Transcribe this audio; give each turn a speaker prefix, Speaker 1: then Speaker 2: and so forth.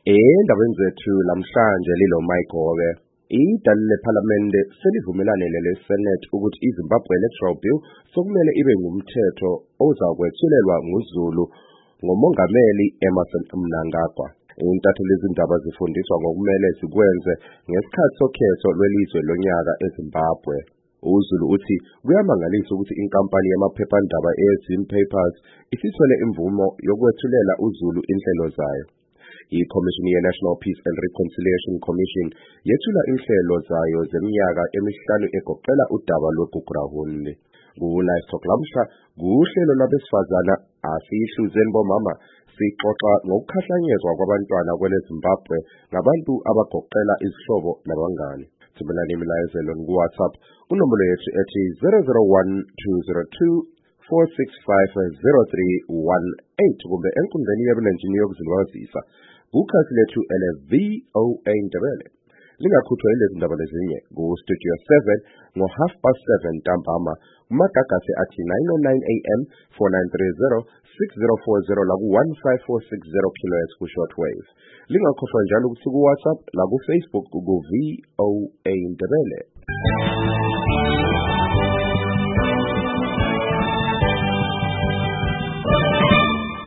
Speaker 1: Endabeni zethu lamhlanje lilo Mayigobe. Idale lePhalamende selivumelane leSenate ukuthi iZimbabwe Electoral Bill sokumele ibe ngumthetho ozakwethulelwa nguZulu ngomongameli Emmerson Mnangagwa. Intatheli lezindaba zifundiswa ngokumele sikwenze ngesikhathi sokhetho lwelizwe lonyaka eZimbabwe. uZulu uthi kuyamangalisa ukuthi inkampani yamaphephandaba eZim Papers isithole imvumo yokwethulela uZulu inhlelo zayo. ICommission ye-National Peace and Reconciliation Commission yethula inhlelo zayo zeminyaka emihlanu egoqela udaba lweGugurawuni. Ku-Live Talk lamhla, kuhlelo lwabesifazana asiyihluzeni bomama sixoxa ngokukhahlanyezwa kwabantwana kweleZimbabwe ngabantu abagoqela izihlobo nabangani. Thumelani imilayezelo ku-WhatsApp kunombolo yethu ethi 001-202-465-0318 kumbe enkundleni yebulenjini yokuzilibazisa kukhasi lethu ele-VOA Ndebele. Lingakhuthwa yilezi ndaba lezinye ku-Studio 7 ngo-7:30 ntambama kumagagasi athi 9:09 AM 4930-6040 laku-15460 kHz ku-shortwave. Lingakhohlwa njalo ukuthi ku-WhatsApp laku-Facebook ku-VOA Ndebele.